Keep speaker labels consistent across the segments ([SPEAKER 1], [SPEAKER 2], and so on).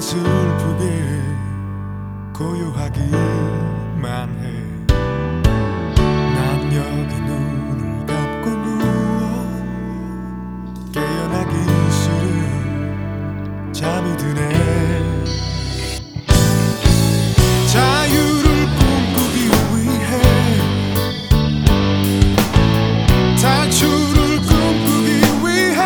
[SPEAKER 1] 슬프게 고요하기만 해. 난 여기 눈을 감고 누워 깨어나기 싫은 잠이 드네. 자유를 꿈꾸기 위해 탈출을 꿈꾸기 위해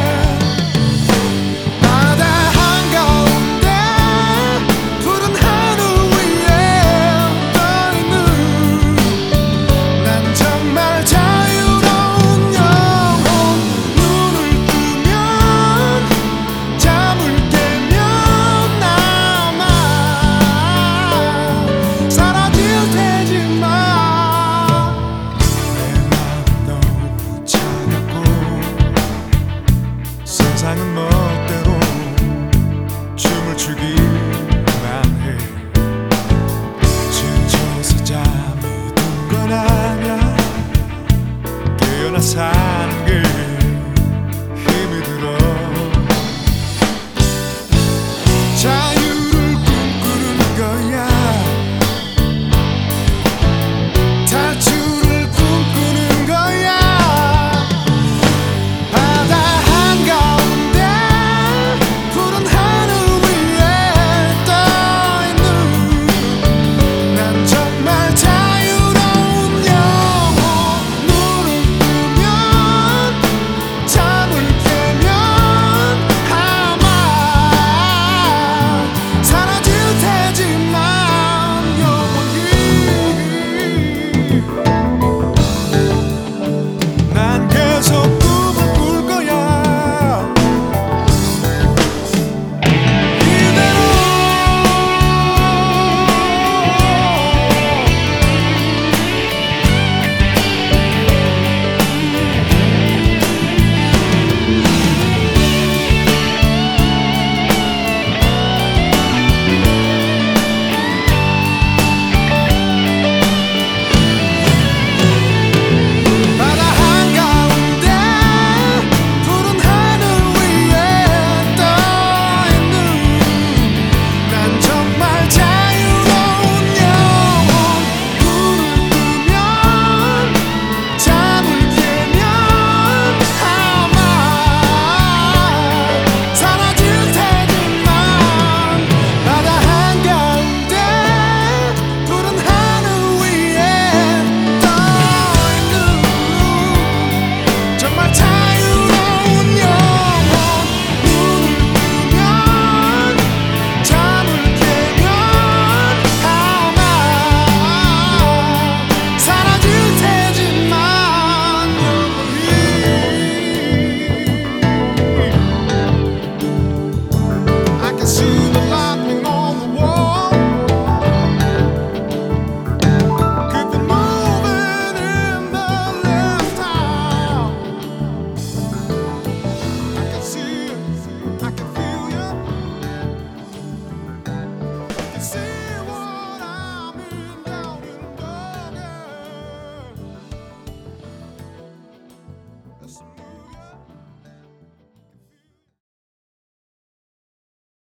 [SPEAKER 1] 바다 한가운데 푸른 하늘 위에 떠있는 난 정말 자유로운 영혼. 눈을 뜨면 잠을 깨면 아마 사라질 테지만 내 맘 너무 차갑고 세상은 멋대로 춤을 추기만 해. 지쳐서 잠이 든 건 아냐. 깨어나 사는 게 힘이 들어. 자유를 꿈꾸는 거야. 탈출을 꿈꾸는 거야. 바다 한가운데 푸른 하늘 위에 떠있는 난 정말 자유로운 영혼. 눈을 뜨면 잠을 깨면 아마 사라질 테지만 영원히 난 계속 꿈을 꿀 거야. 바다 한가운데 푸른 하늘 위에 떠있는 난 정말 자유로운 영혼. 눈을 뜨면 잠을 깨면 아마 사라질 테지만 바다 한가운데 푸른 하늘 위에 떠있는 정말 자유로운 영혼. 눈을 뜨면 잠을 깨면 아마 사라질 테지만 I can see the lightning on the wall. Keep it moving in the left time. I can see it, I can feel you. I can see